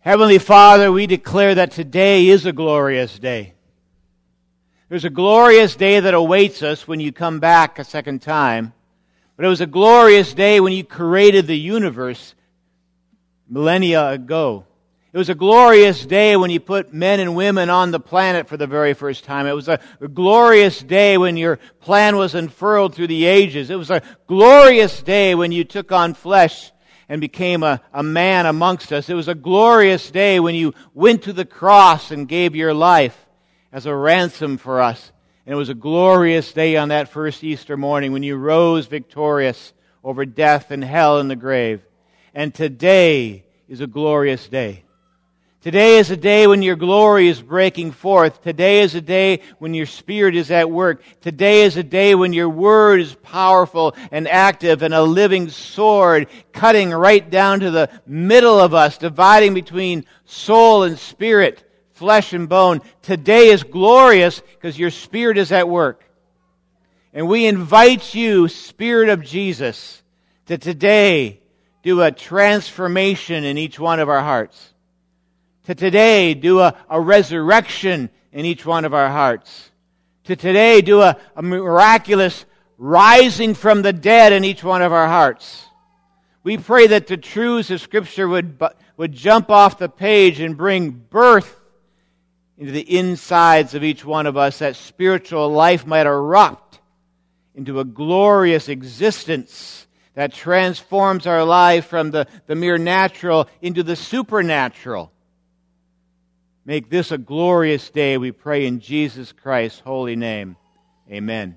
Heavenly Father, we declare that today is a glorious day. There's a glorious day that awaits us when you come back a second time. But it was a glorious day when you created the universe millennia ago. It was a glorious day when you put men and women on the planet for the very first time. It was a glorious day when your plan was unfurled through the ages. It was a glorious day when you took on flesh and became a man amongst us. It was a glorious day when you went to the cross and gave your life as a ransom for us. And it was a glorious day on that first Easter morning when you rose victorious over death and hell and the grave. And today is a glorious day. Today is a day when your glory is breaking forth. Today is a day when your Spirit is at work. Today is a day when your Word is powerful and active and a living sword cutting right down to the middle of us, dividing between soul and spirit, flesh and bone. Today is glorious because your Spirit is at work. And we invite you, Spirit of Jesus, to today do a transformation in each one of our hearts. To today do a resurrection in each one of our hearts. To today do a miraculous rising from the dead in each one of our hearts. We pray that the truths of Scripture would jump off the page and bring birth into the insides of each one of us, that spiritual life might erupt into a glorious existence that transforms our life from the mere natural into the supernatural. Make this a glorious day, we pray in Jesus Christ's holy name. Amen.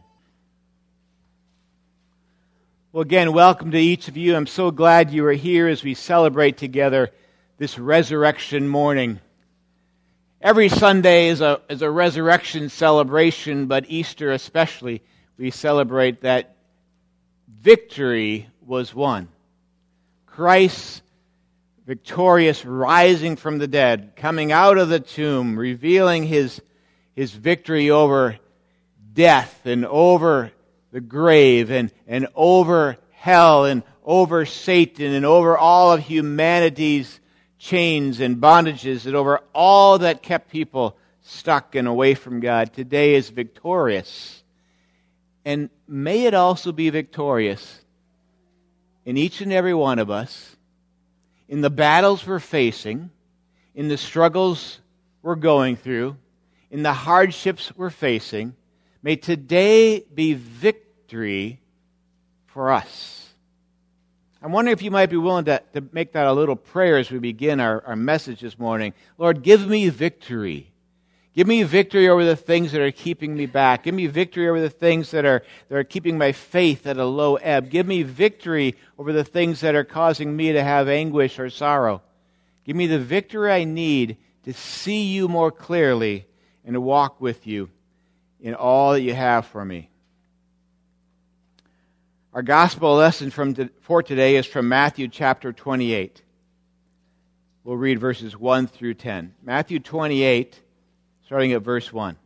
Well, again, welcome to each of you. I'm so glad you are here as we celebrate together this resurrection morning. Every Sunday is a resurrection celebration, but Easter especially, we celebrate that victory was won. Christ's victorious rising from the dead, coming out of the tomb, revealing his victory over death and over the grave and over hell and over Satan and over all of humanity's chains and bondages and over all that kept people stuck and away from God. Today is victorious. And may it also be victorious in each and every one of us, in the battles we're facing, in the struggles we're going through, in the hardships we're facing. May today be victory for us. I'm wondering if you might be willing to make that a little prayer as we begin our message this morning. Lord, give me victory. Give me victory over the things that are keeping me back. Give me victory over the things that are keeping my faith at a low ebb. Give me victory over the things that are causing me to have anguish or sorrow. Give me the victory I need to see you more clearly and to walk with you in all that you have for me. Our gospel lesson for today is from Matthew chapter 28. We'll read verses 1 through 10. Matthew 28, starting at verse 1.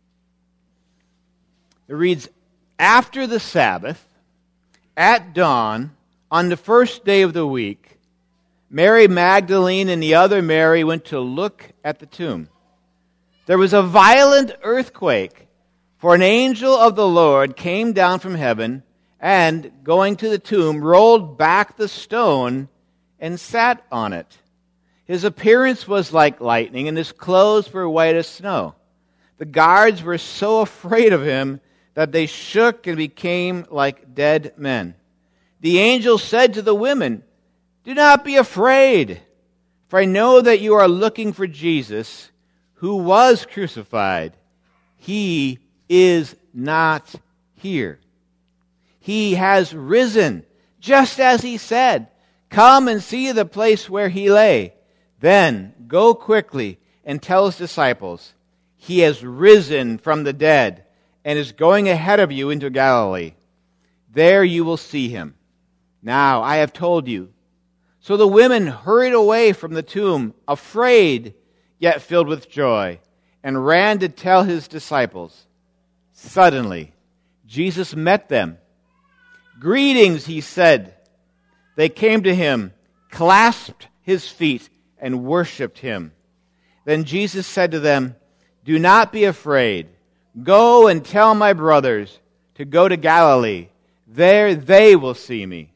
It reads, "After the Sabbath, at dawn, on the first day of the week, Mary Magdalene and the other Mary went to look at the tomb. There was a violent earthquake, for an angel of the Lord came down from heaven and, going to the tomb, rolled back the stone and sat on it. His appearance was like lightning, and his clothes were white as snow. The guards were so afraid of him that they shook and became like dead men. The angel said to the women, 'Do not be afraid, for I know that you are looking for Jesus, who was crucified. He is not here. He has risen, just as he said. Come and see the place where he lay. Then go quickly and tell his disciples, he has risen from the dead and is going ahead of you into Galilee. There you will see him. Now I have told you.' So the women hurried away from the tomb, afraid, yet filled with joy, and ran to tell his disciples. Suddenly, Jesus met them. 'Greetings,' he said. They came to him, clasped his feet, and worshipped him. Then Jesus said to them, "Do not be afraid. Go and tell my brothers to go to Galilee. There they will see me."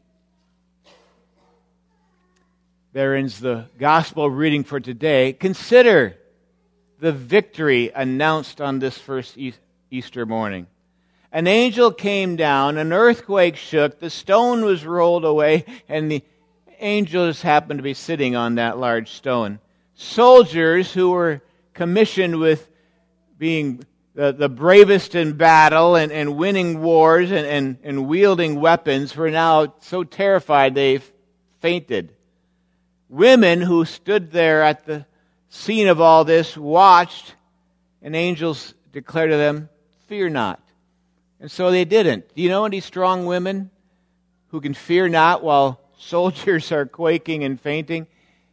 There ends the gospel reading for today. Consider the victory announced on this first Easter morning. An angel came down, an earthquake shook, the stone was rolled away, and the angel just happened to be sitting on that large stone. Soldiers who were commissioned with being the bravest in battle and winning wars and wielding weapons were now so terrified they fainted. Women who stood there at the scene of all this watched, and angels declared to them, "Fear not." And so they didn't. Do you know any strong women who can fear not while soldiers are quaking and fainting?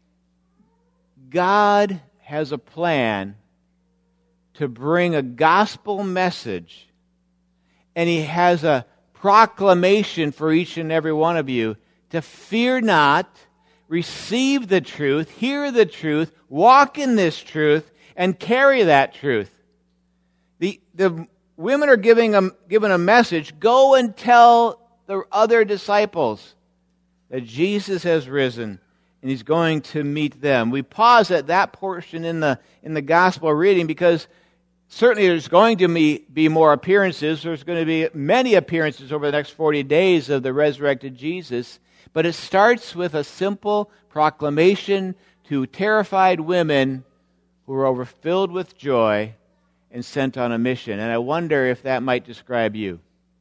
God has a plan to bring a gospel message, and He has a proclamation for each and every one of you to fear not, receive the truth, hear the truth, walk in this truth, and carry that truth. The women are given a message: go and tell the other disciples that Jesus has risen, and He's going to meet them. We pause at that portion in the gospel reading because certainly there's going to be more appearances. There's going to be many appearances over the next 40 days of the resurrected Jesus. But it starts with a simple proclamation to terrified women who are overfilled with joy and sent on a mission. And I wonder if that might describe you.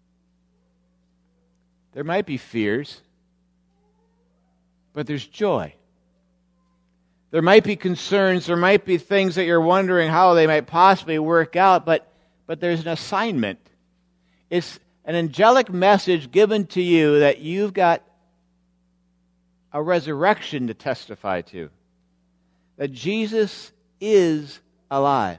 There might be fears, but there's joy. There might be concerns, there might be things that you're wondering how they might possibly work out, but there's an assignment. It's an angelic message given to you that you've got a resurrection to testify to. That Jesus is alive.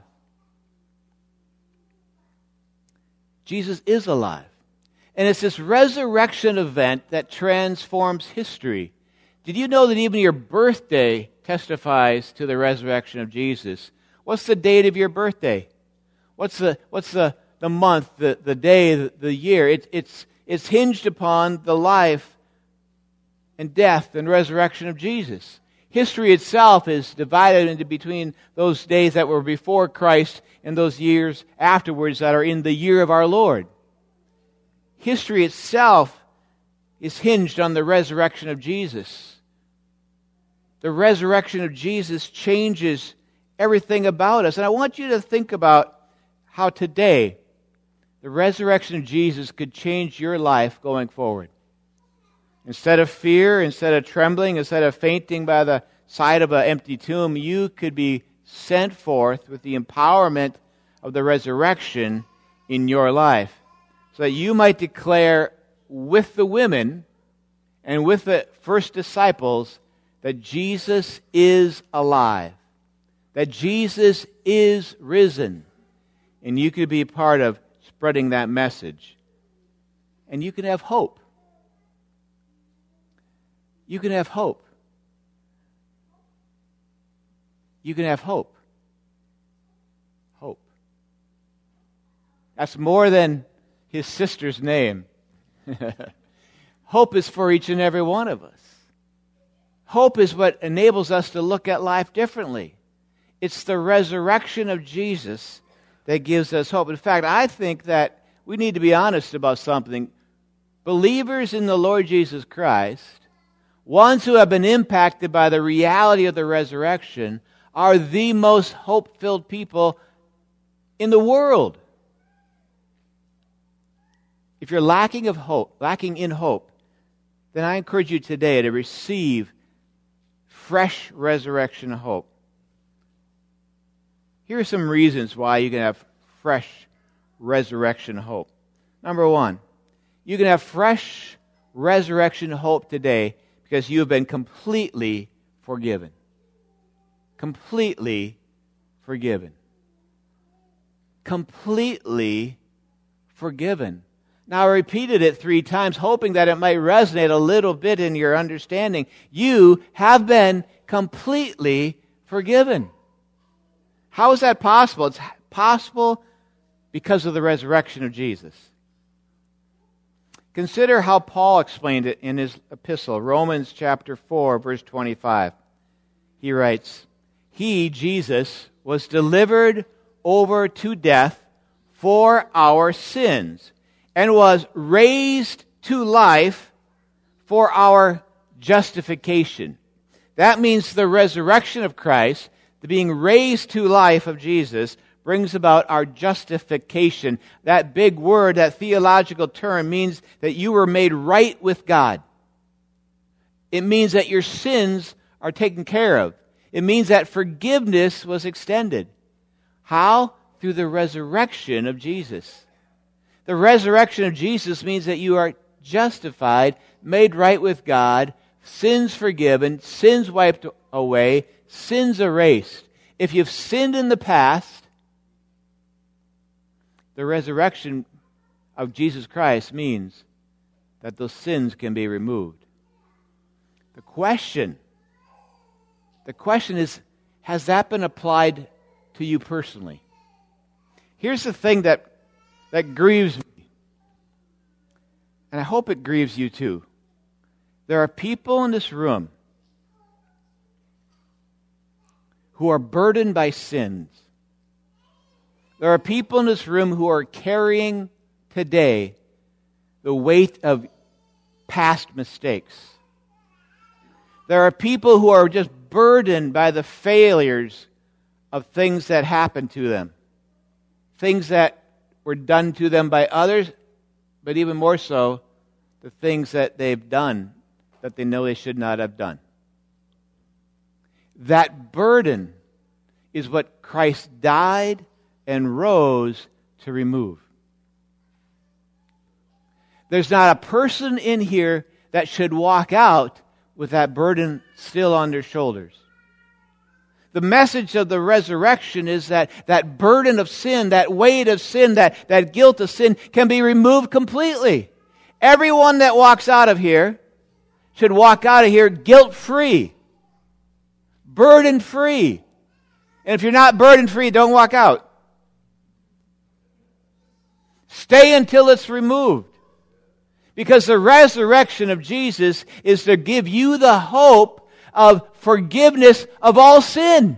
Jesus is alive. And it's this resurrection event that transforms history. Did you know that even your birthday testifies to the resurrection of Jesus? What's the date of your birthday? What's the month, the day, the year? It's hinged upon the life and death and resurrection of Jesus. History itself is divided into between those days that were before Christ and those years afterwards that are in the year of our Lord. History itself is hinged on the resurrection of Jesus. The resurrection of Jesus changes everything about us. And I want you to think about how today the resurrection of Jesus could change your life going forward. Instead of fear, instead of trembling, instead of fainting by the side of an empty tomb, you could be sent forth with the empowerment of the resurrection in your life, so that you might declare with the women and with the first disciples that Jesus is alive, that Jesus is risen, and you could be part of spreading that message. And you can have hope. You can have hope. You can have hope. Hope. That's more than his sister's name. Hope is for each and every one of us. Hope is what enables us to look at life differently. It's the resurrection of Jesus that gives us hope. In fact, I think that we need to be honest about something. Believers in the Lord Jesus Christ, ones who have been impacted by the reality of the resurrection, are the most hope-filled people in the world. If you're lacking in hope, then I encourage you today to receive fresh resurrection hope. Here are some reasons why you can have fresh resurrection hope. Number one, you can have fresh resurrection hope today because you have been completely forgiven. Completely forgiven. Completely forgiven. Now, I repeated it 3 times, hoping that it might resonate a little bit in your understanding. You have been completely forgiven. How is that possible? It's possible because of the resurrection of Jesus. Consider how Paul explained it in his epistle, Romans chapter 4, verse 25. He writes, He, Jesus, was delivered over to death for our sins, and was raised to life for our justification. That means the resurrection of Christ, the being raised to life of Jesus, brings about our justification. That big word, that theological term, means that you were made right with God. It means that your sins are taken care of. It means that forgiveness was extended. How? Through the resurrection of Jesus. The resurrection of Jesus means that you are justified, made right with God, sins forgiven, sins wiped away, sins erased. If you've sinned in the past, the resurrection of Jesus Christ means that those sins can be removed. The question is, has that been applied to you personally? Here's the thing that grieves me, and I hope it grieves you too. There are people in this room who are burdened by sins. There are people in this room who are carrying today the weight of past mistakes. There are people who are just burdened by the failures of things that happened to them. Things that were done to them by others, but even more so, the things that they've done that they know they should not have done. That burden is what Christ died and rose to remove. There's not a person in here that should walk out with that burden still on their shoulders. The message of the resurrection is that burden of sin, that weight of sin, that guilt of sin can be removed completely. Everyone that walks out of here should walk out of here guilt-free, burden-free. And if you're not burden-free, don't walk out. Stay until it's removed. Because the resurrection of Jesus is to give you the hope of forgiveness of all sin.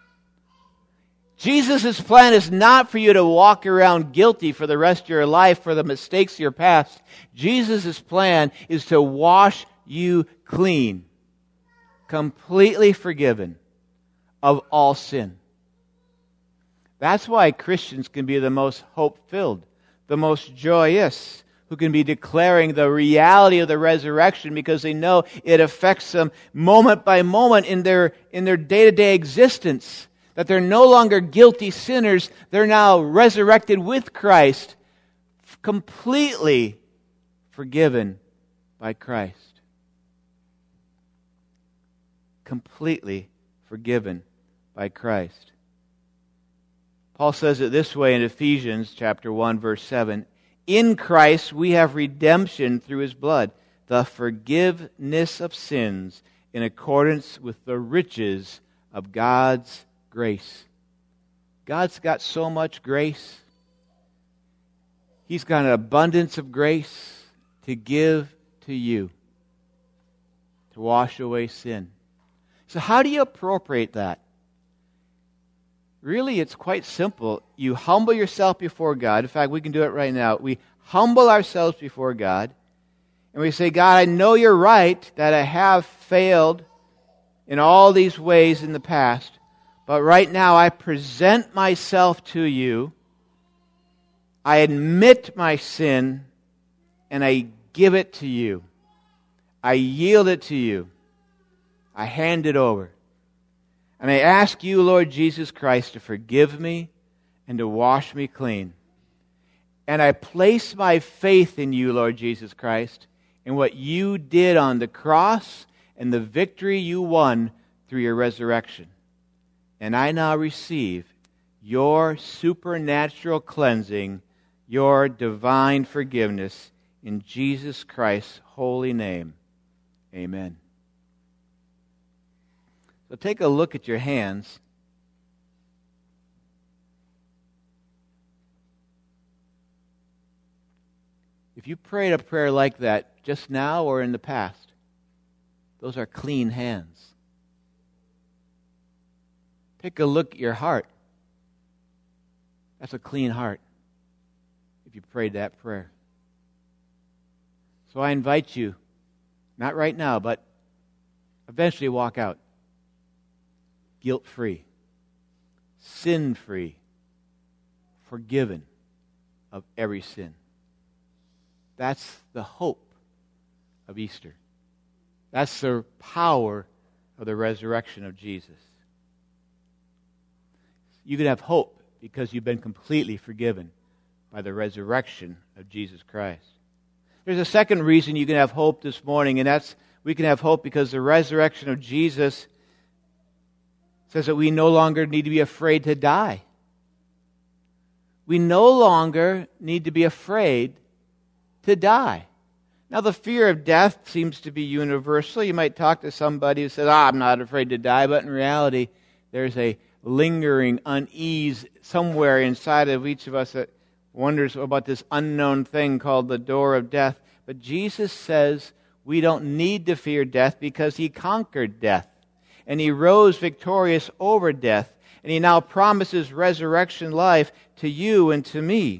Jesus' plan is not for you to walk around guilty for the rest of your life for the mistakes of your past. Jesus' plan is to wash you clean, completely forgiven of all sin. That's why Christians can be the most hope-filled, the most joyous, who can be declaring the reality of the resurrection because they know it affects them moment by moment in their day-to-day existence. That they're no longer guilty sinners. They're now resurrected with Christ, completely forgiven by Christ. Completely forgiven by Christ. Paul says it this way in Ephesians chapter 1, verse 7. In Christ we have redemption through His blood, the forgiveness of sins in accordance with the riches of God's grace. God's got so much grace. He's got an abundance of grace to give to you, to wash away sin. So how do you appropriate that? Really, it's quite simple. You humble yourself before God. In fact, we can do it right now. We humble ourselves before God, and we say, God, I know you're right that I have failed in all these ways in the past, but right now I present myself to you. I admit my sin, and I give it to you. I yield it to you. I hand it over. And I ask you, Lord Jesus Christ, to forgive me and to wash me clean. And I place my faith in you, Lord Jesus Christ, in what you did on the cross and the victory you won through your resurrection. And I now receive your supernatural cleansing your divine forgiveness in Jesus Christ's holy name. Amen. So take a look at your hands. If you prayed a prayer like that just now or in the past, those are clean hands. Take a look at your heart. That's a clean heart if you prayed that prayer. So I invite you, not right now, but eventually walk out guilt-free, sin-free, forgiven of every sin. That's the hope of Easter. That's the power of the resurrection of Jesus. You can have hope because you've been completely forgiven by the resurrection of Jesus Christ. There's a second reason you can have hope this morning, and that's we can have hope because the resurrection of Jesus says that we no longer need to be afraid to die. We no longer need to be afraid to die. Now, the fear of death seems to be universal. You might talk to somebody who says, I'm not afraid to die, but in reality, there's a lingering unease somewhere inside of each of us that wonders about this unknown thing called the door of death. But Jesus says we don't need to fear death because He conquered death. And He rose victorious over death. And He now promises resurrection life to you and to me.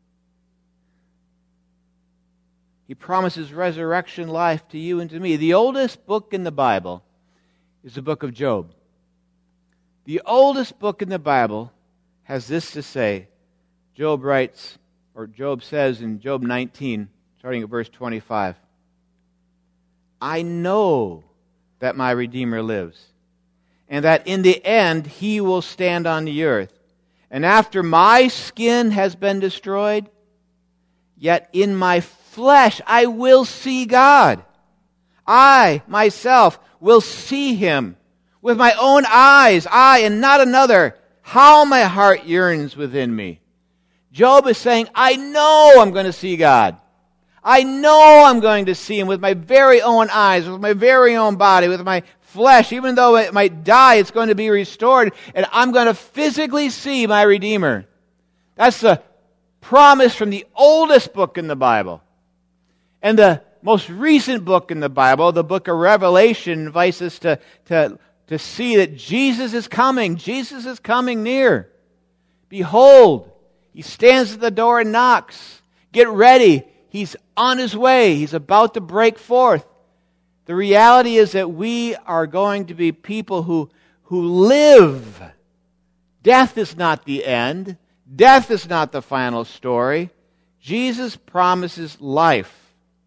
He promises resurrection life to you and to me. The oldest book in the Bible is the book of Job. The oldest book in the Bible has this to say. Job writes, or Job says in Job 19, starting at verse 25, I know that my Redeemer lives, and that in the end He will stand on the earth. And after my skin has been destroyed, yet in my flesh I will see God. I, myself, will see Him with my own eyes, I and not another. How my heart yearns within me. Job is saying, I know I'm going to see God. I know I'm going to see Him with my very own eyes, with my very own body, with my flesh. Even though it might die, it's going to be restored, and I'm going to physically see my Redeemer. That's the promise from the oldest book in the Bible. And the most recent book in the Bible, the book of Revelation, invites us to see that Jesus is coming. Jesus is coming near. Behold, He stands at the door and knocks. Get ready. He's on His way. He's about to break forth. The reality is that we are going to be people who live. Death is not the end. Death is not the final story. Jesus promises life.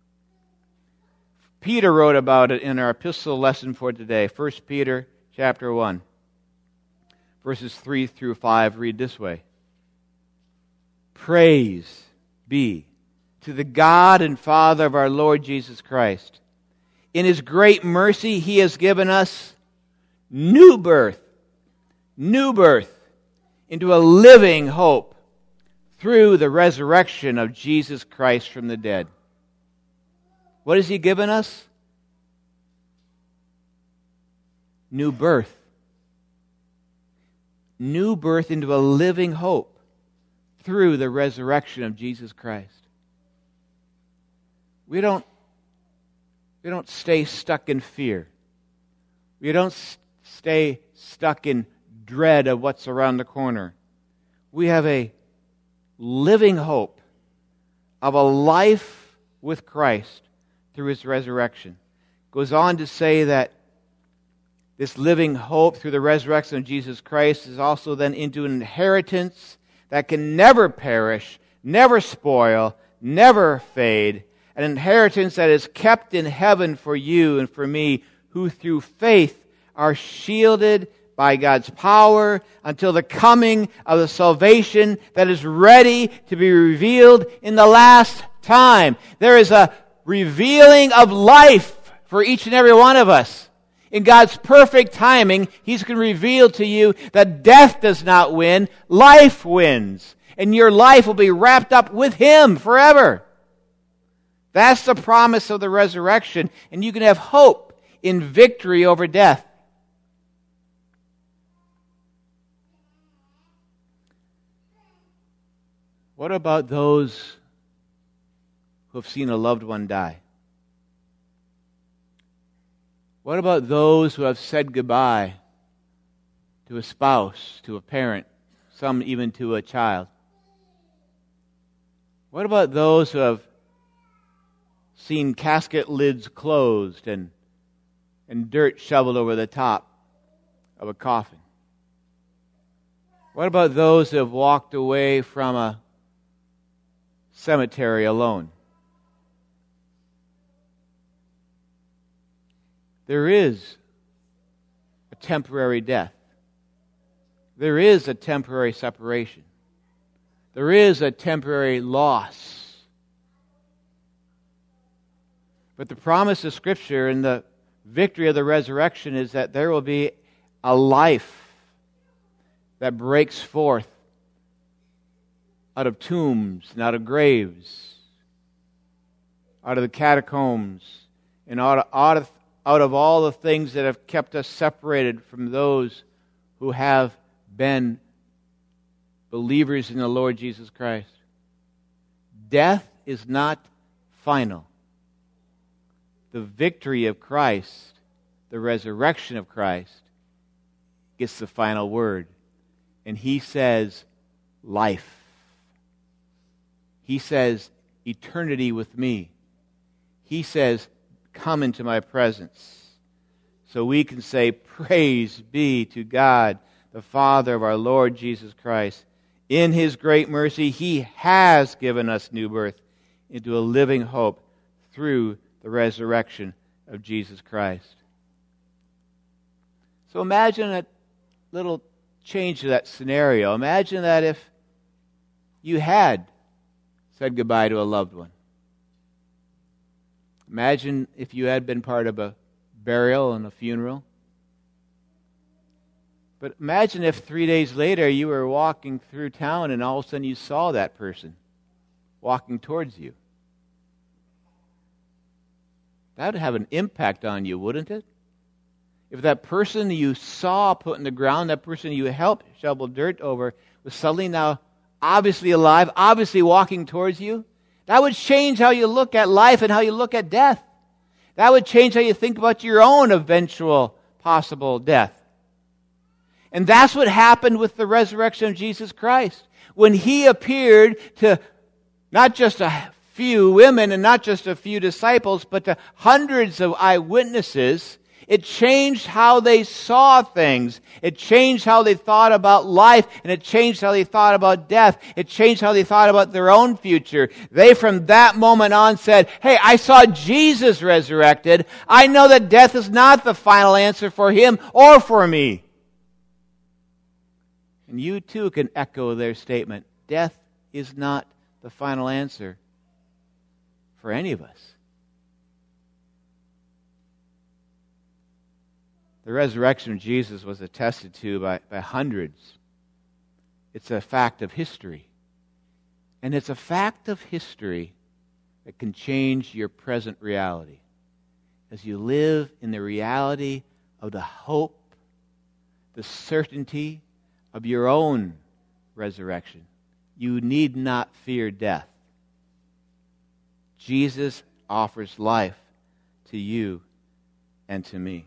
Peter wrote about it in our epistle lesson for today. 1 Peter chapter 1, verses 3 through 5 read this way. Praise be to the God and Father of our Lord Jesus Christ. In His great mercy, He has given us new birth into a living hope through the resurrection of Jesus Christ from the dead. What has He given us? New birth. New birth into a living hope through the resurrection of Jesus Christ. We don't stay stuck in fear. We don't stay stuck in dread of what's around the corner. We have a living hope of a life with Christ through His resurrection. Goes on to say that this living hope through the resurrection of Jesus Christ is also then into an inheritance that can never perish, never spoil, never fade. An inheritance that is kept in heaven for you and for me, who through faith are shielded by God's power until the coming of the salvation that is ready to be revealed in the last time. There is a revealing of life for each and every one of us. In God's perfect timing, He's going to reveal to you that death does not win, life wins. and your life will be wrapped up with Him forever. That's the promise of the resurrection, and you can have hope in victory over death. What about those who have seen a loved one die? What about those who have said goodbye to a spouse, to a parent, some even to a child? What about those who have seen casket lids closed and dirt shoveled over the top of a coffin? What about those who have walked away from a cemetery alone? There is a temporary death. There is a temporary separation. There is a temporary loss. But the promise of Scripture and the victory of the resurrection is that there will be a life that breaks forth out of tombs and out of graves, out of the catacombs, and out of all the things that have kept us separated from those who have been believers in the Lord Jesus Christ. Death is not final. The victory of Christ, the resurrection of Christ, gets the final word. And He says, life. He says, eternity with me. He says, come into my presence. So we can say, praise be to God, the Father of our Lord Jesus Christ. In His great mercy, He has given us new birth into a living hope through the resurrection of Jesus Christ. So imagine a little change to that scenario. Imagine that if you had said goodbye to a loved one. Imagine if you had been part of a burial and a funeral. But imagine if 3 days later you were walking through town and all of a sudden you saw that person walking towards you. That would have an impact on you, wouldn't it? If that person you saw put in the ground, that person you helped shovel dirt over, was suddenly now obviously alive, obviously walking towards you, that would change how you look at life and how you look at death. That would change how you think about your own eventual possible death. And that's what happened with the resurrection of Jesus Christ. When He appeared to not just a few women and not just a few disciples, but to hundreds of eyewitnesses, it changed how they saw things. It changed how they thought about life, and it changed how they thought about death. It changed how they thought about their own future. They, from that moment on, said, hey, I saw Jesus resurrected. I know that death is not the final answer for him or for me. And you too can echo their statement. Death is not the final answer for any of us. The resurrection of Jesus was attested to by hundreds. It's a fact of history. And it's a fact of history that can change your present reality. As you live in the reality of the hope, the certainty of your own resurrection, you need not fear death. Jesus offers life to you and to me.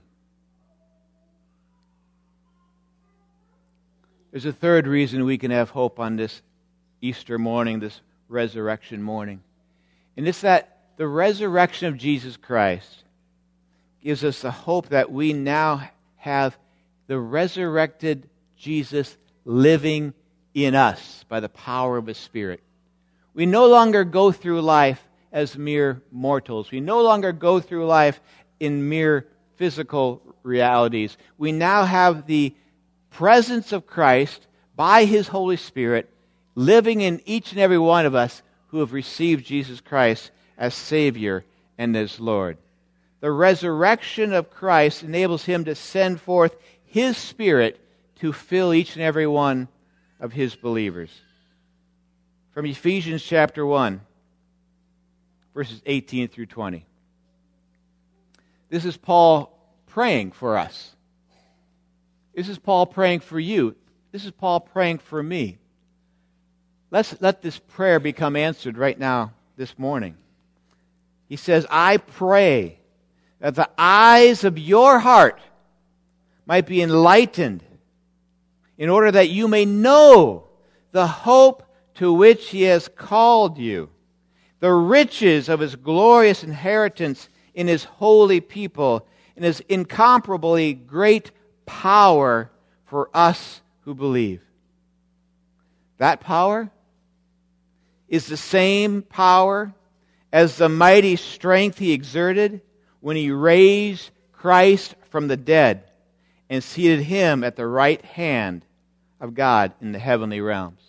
There's a third reason we can have hope on this Easter morning, this resurrection morning. And it's that the resurrection of Jesus Christ gives us the hope that we now have the resurrected Jesus living in us by the power of His Spirit. We no longer go through life as mere mortals. We no longer go through life in mere physical realities. We now have the presence of Christ by His Holy Spirit living in each and every one of us who have received Jesus Christ as Savior and as Lord. The resurrection of Christ enables Him to send forth His Spirit to fill each and every one of His believers. from Ephesians chapter 1, verses 18 through 20. This is Paul praying for us. This is Paul praying for you. This is Paul praying for me. Let's let this prayer become answered right now, this morning. He says, I pray that the eyes of your heart might be enlightened, in order that you may know the hope to which He has called you, the riches of His glorious inheritance in His holy people, and His incomparably great power for us who believe. That power is the same power as the mighty strength He exerted when He raised Christ from the dead and seated Him at the right hand of God in the heavenly realms.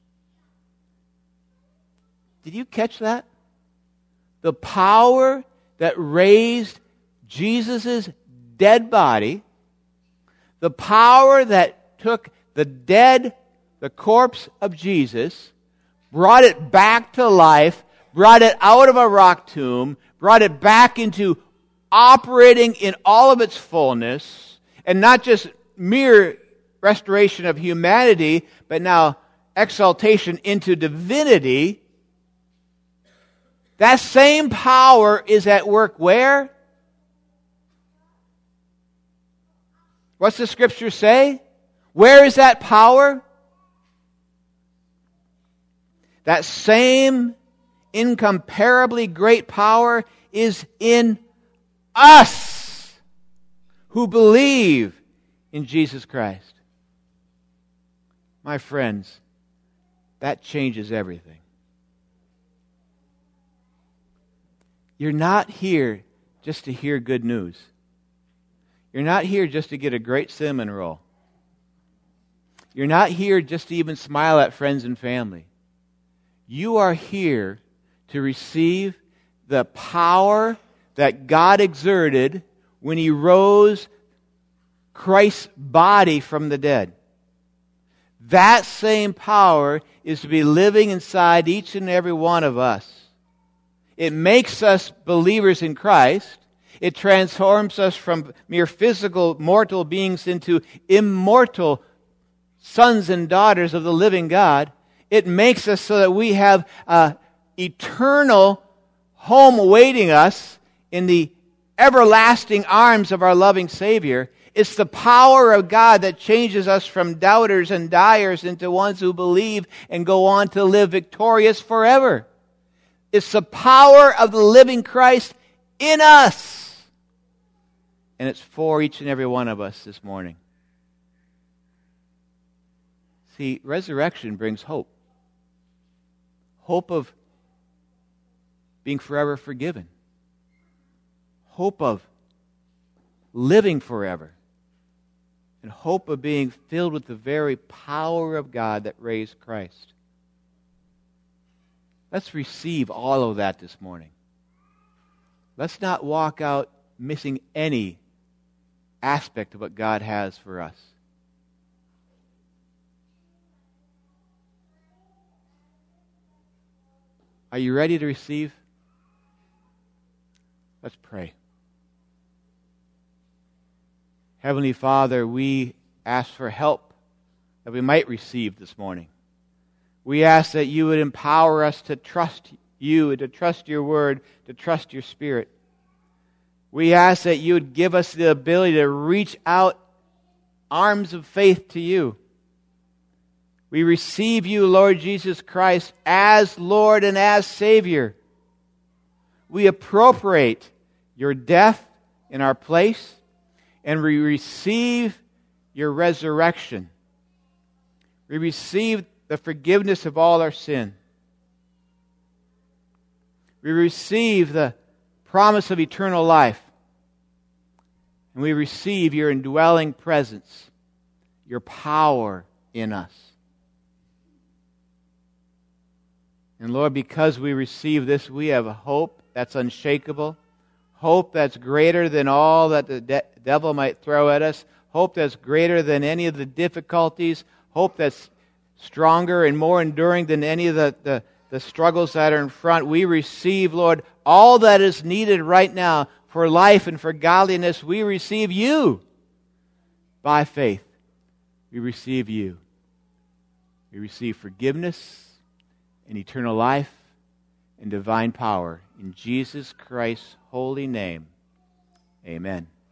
Did you catch that? The power that raised Jesus' dead body, the power that took the corpse of Jesus, brought it back to life, brought it out of a rock tomb, brought it back into operating in all of its fullness, and not just mere restoration of humanity, but now exaltation into divinity. That same power is at work where? What's the Scripture say? Where is that power? That same incomparably great power is in us who believe in Jesus Christ. My friends, that changes everything. You're not here just to hear good news. You're not here just to get a great cinnamon roll. You're not here just to even smile at friends and family. You are here to receive the power that God exerted when He rose Christ's body from the dead. That same power is to be living inside each and every one of us. It makes us believers in Christ. It transforms us from mere physical, mortal beings into immortal sons and daughters of the living God. It makes us so that we have an eternal home awaiting us in the everlasting arms of our loving Savior. It's the power of God that changes us from doubters and dyers into ones who believe and go on to live victorious forever. It's the power of the living Christ in us. And it's for each and every one of us this morning. See, resurrection brings hope. Hope of being forever forgiven. Hope of living forever. And hope of being filled with the very power of God that raised Christ. Let's receive all of that this morning. Let's not walk out missing any aspect of what God has for us. Are you ready to receive? Let's pray. Heavenly Father, we ask for help that we might receive this morning. We ask that you would empower us to trust you, to trust your word, to trust your Spirit. We ask that you would give us the ability to reach out arms of faith to you. We receive you, Lord Jesus Christ, as Lord and as Savior. We appropriate your death in our place, and we receive your resurrection. We receive the forgiveness of all our sin. We receive the promise of eternal life. And we receive your indwelling presence, your power in us. And Lord, because we receive this, we have a hope that's unshakable, hope that's greater than all that the devil might throw at us, hope that's greater than any of the difficulties, hope that's stronger and more enduring than any of the struggles that are in front. We receive, Lord, all that is needed right now for life and for godliness. We receive you by faith. We receive you. We receive forgiveness and eternal life and divine power. In Jesus Christ's holy name, amen.